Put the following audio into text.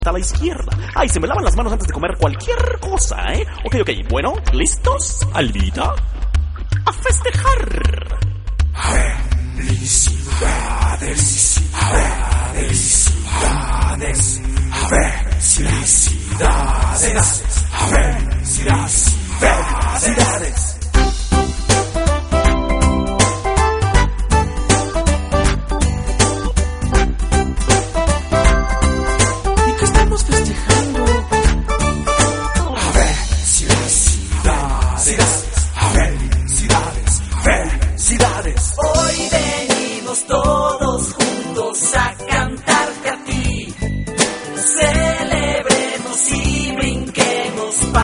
a la izquierda. Ay, se me lavan las manos antes de comer cualquier cosa, ¿eh? Ok, bueno, ¿listos? Alvita, a festejar. Felicidades.